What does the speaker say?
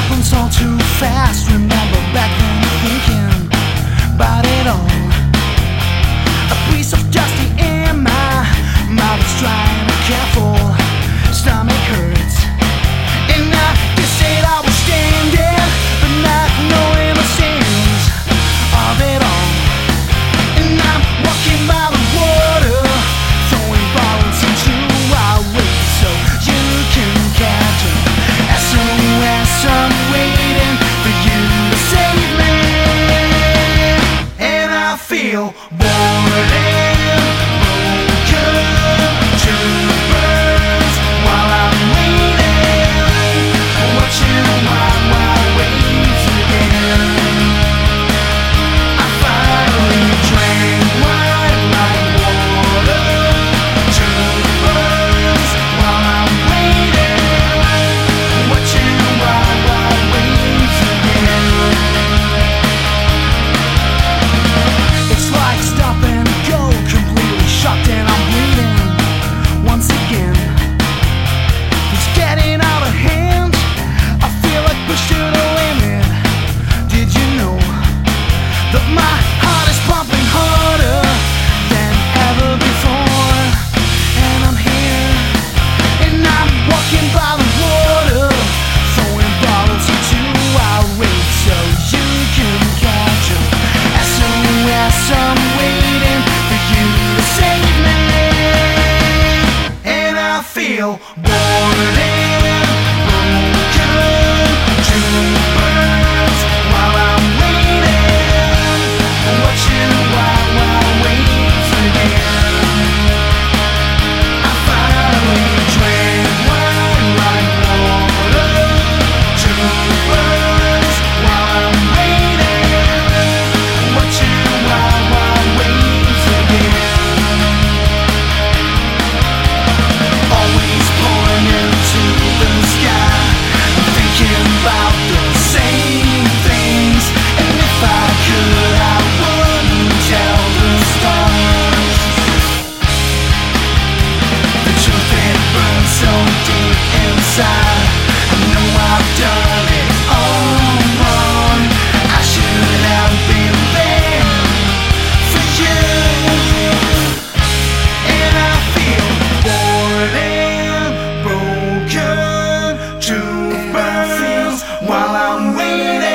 happens all too fast. Remember back then thinking about it all. A piece of dusty in my mouth is dry and careful. Stomach hurts, and I just said I was standing, but not knowing the sins of it all. And I'm walking by the water, throwing bottles into our waves so you can catch them. SOS, I'm waiting for you to save me, and I feel bored and broken to burns while I'm waiting, watching wild waves again. I finally drank wine like water to burns while I'm waiting, watching wild waves again. It's like stop and go, completely shocked and I'm bleeding once again. It's getting out of hand, I feel like pushed to the limit. Did you know that my heart is pumping harder than ever before? And I'm here, and I'm walking by the water, throwing bottles into our waves so you can catch them. SOS, I'm waiting for you to save me, and I feel bored and broken to burns while I'm waiting, watching wild waves again. I finally drank wine like water to burns while I'm waiting, watching wild waves again. Always pouring into the sky, thinking about the same things. And if I could, I wouldn't tell the stars the truth, it burns so deep inside. I know I've done it all wrong. I should have been there for you, and I feel bored and broken to burns while I'm waiting.